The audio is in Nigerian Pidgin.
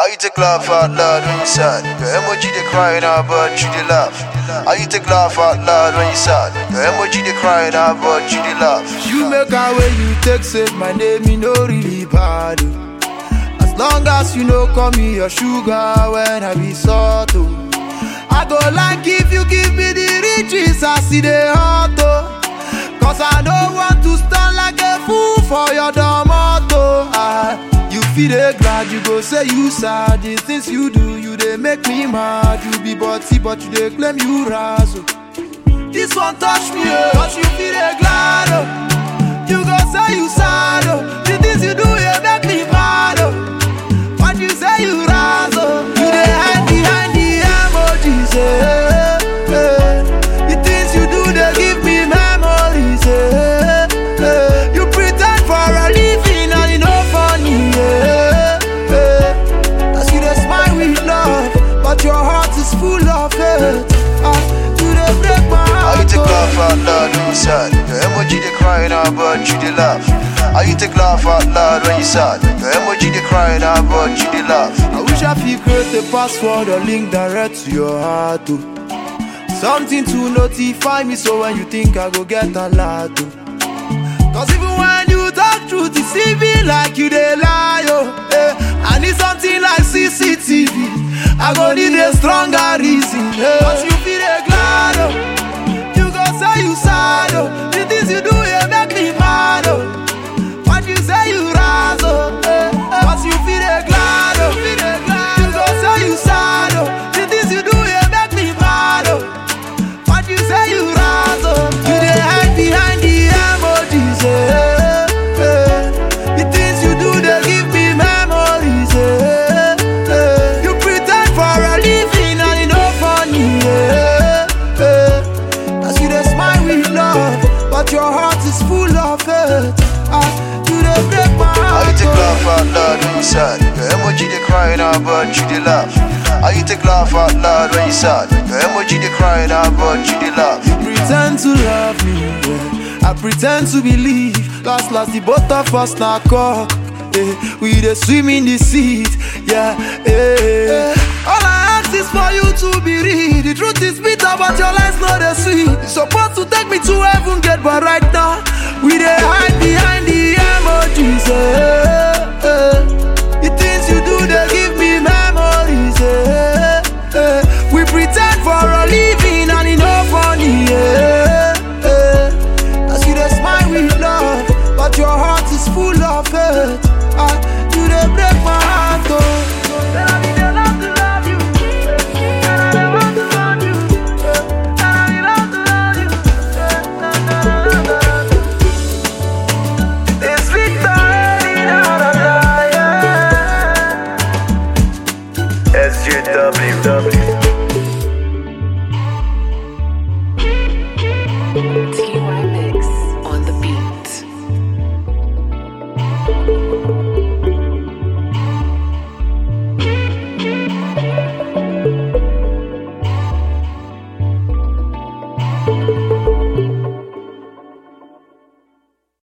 I you take laugh out loud when you sad. Your emoji they crying out but you they laugh. I you take laugh out loud when you sad. Your emoji they crying out but you they laugh. You make a way you take save my name, me no really bad. As long as you know call me your sugar when I be salt. I go like if you give me the riches I see the heart. Cause I don't want to stand like a fool for your tomato. You feel it glad, you go say you sad. The things you do, you they make me mad. You be butty, but you they claim you razzle. This one touch me, cause you feel it glad. You go say you sad. The things you do, you make me mad. But you say you razzle. You they hide behind the emojis. The things you do, they give me memories. You pretend for a living and you know funny. As you they smile with love, but your heart is full of hate. You they break my heart. I you take laugh out loud when you sad. Your emoji they crying out but you they laugh. I you take laugh out loud when you sad. Your emoji they crying out but you they laugh. I wish I could create a password or link direct to your heart. Something to notify me so when you think I go get a lot. Cause even when you talk truth, it seems like you they lie. I need something like CCTV. I go need a stronger reason. Cause you feel a glad. You go say you sad. The things you do, you make me mad. What you say you razzle. Cause you feel a glad. You go say you sad. The things you do, you make me mad. What you say you razzle. You they hide behind the emojis. The things you do, they give me memories. You pretend for a living and you know funny. As you they smile with love, but your heart is full of hate. You they break my heart. I you take laugh out loud when you sad. Your emoji they crying out but you they laugh. I you take laugh out loud when you sad. Your emoji they crying out but you they laugh. Pretend to love me, I pretend to believe. Last, the both of us now cock. We dey swim in the seat, yeah. All I ask is for you to be real. The truth is bitter, but your lies not the sweet. You're supposed to take me to heaven, get but right now we dey hide behind the emojis.